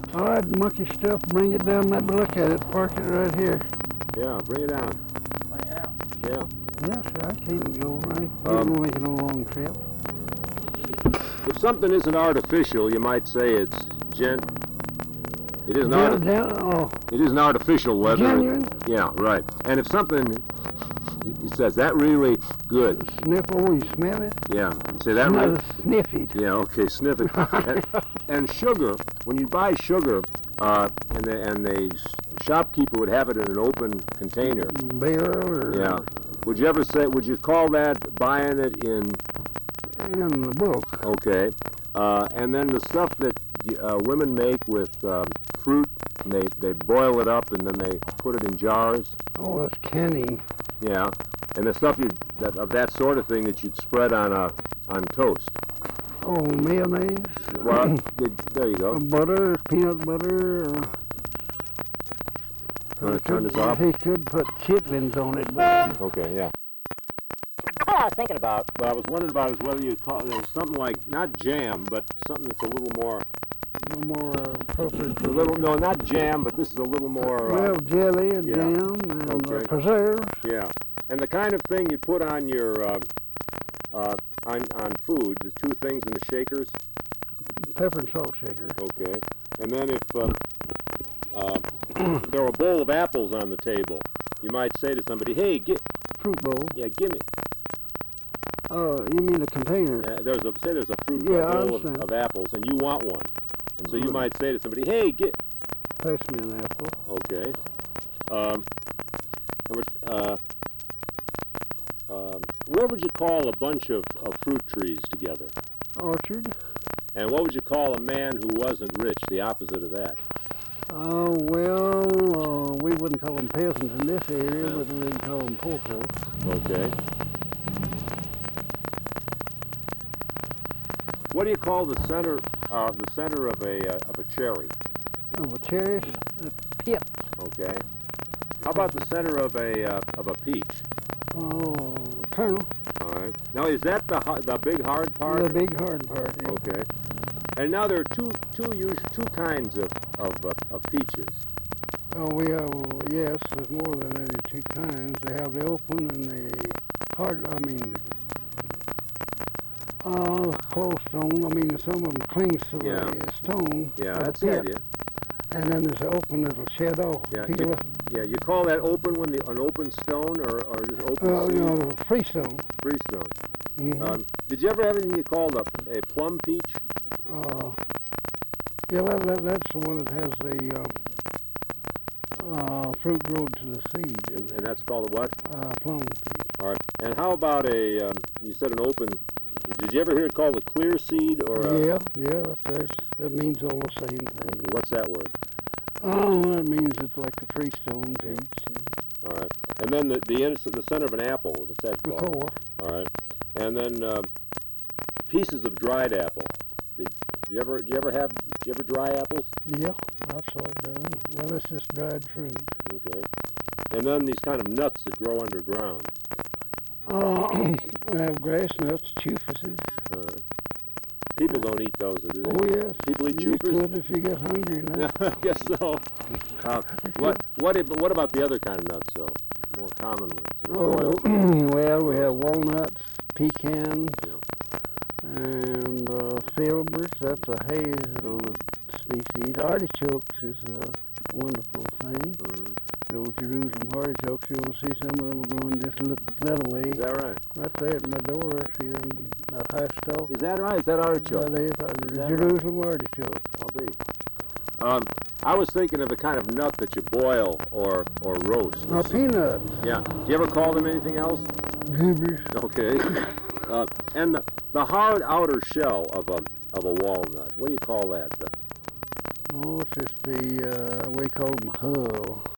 All right, monkey stuff, bring it down, let me look at it, park it right here. Yeah, bring it down. Lay it out. Yeah. Yeah, sure, I can't go right. You don't make no long trip. If something isn't artificial, you might say it's it isn't it isn't artificial leather. Genuine? Yeah, right. And if something, it says that really good. Sniff, oh, you smell it? Yeah. Say that Smell really. it, sniff it. Yeah. Okay. Sniff it. And sugar. When you buy sugar, and the shopkeeper would have it in an open container. Barrel or? Yeah. Would you ever say? Would you call that buying it in? In the book. Okay. And then the stuff that women make with fruit, and they boil it up and then they put it in jars. Oh, that's canning. Yeah. And the stuff of that sort of thing that you'd spread on toast. Oh, mayonnaise. Well, there you go. Butter, peanut butter. Want to turn this off? He could put chitlins on it. But Okay. Yeah. What I was thinking about. What I was wondering about is whether you'd call it something like not jam, but something that's a little more. no more appropriate. A little, no, not jam, but this is a little more. Well, jelly and yeah. jam and Okay. preserves. Yeah, and the kind of thing you put on your on food, the two things in the shakers. Pepper and salt shaker. Okay, and then if there were a bowl of apples on the table, you might say to somebody, "Hey, Fruit bowl. yeah, give me." Oh, you mean a container? There's a fruit Yeah, bowl of apples, and you want one, and so you might say to somebody, "Hey, Pass me an apple. Okay. What would you call a bunch of fruit trees together? Orchard. And what would you call a man who wasn't rich, the opposite of that? Oh, well, we wouldn't call them peasants in this area, Yeah. but we'd call them poor folks. Okay. What do you call the center of a cherry? Oh, a cherry, a pip. Okay. How about the center of a peach? Oh, kernel. All right. Now, is that the big hard part? The big hard part. Yeah. Okay. And now there are two kinds of peaches. Oh, we have, yes, there's more than any two kinds. They have the open and the hard, closed stone. I mean, some of them clings to the stone. Yeah, of that's the the pit. idea. And then there's the open that'll shed off. Yeah, Peel off. Yeah, you call that open when an open stone or just open seed? No, freestone. Freestone. Mm-hmm. Did you ever have anything you called a plum peach? Yeah, that's the one that has the fruit growed to the seed. And that's called a what? Plum peach. All right. And how about you said an open, did you ever hear it called a clear seed or a... Yeah, that means all the same thing. What's that word? Oh, that means it's like a freestone peach. All right. And then the center of an apple, what's that The called? core. All right. And then pieces of dried apple. Did you ever dry apples? Yeah, I've saw it done. Well, it's just dried fruit. Okay. And then these kind of nuts that grow underground. We have grass nuts, chufas. People don't eat those, do they? Oh, yes. People eat You chufas? could if you get hungry enough. I guess so. What about the other kind of nuts, though? More common ones. Oh, well, we have walnuts, pecans, and filberts. That's a hazel species. Artichokes is a wonderful thing. Those Jerusalem artichokes, you'll see some of them growing just that way. Is that right? Right there at my door, I see them, that high stalk. Is that right? Is that artichoke? That is Jerusalem artichoke. I'll be. I was thinking of the kind of nut that you boil or roast. Peanuts. Yeah. Do you ever call them anything else? Goobers. Okay. And the hard outer shell of a walnut. What do you call that? Oh, it's just we call them hull.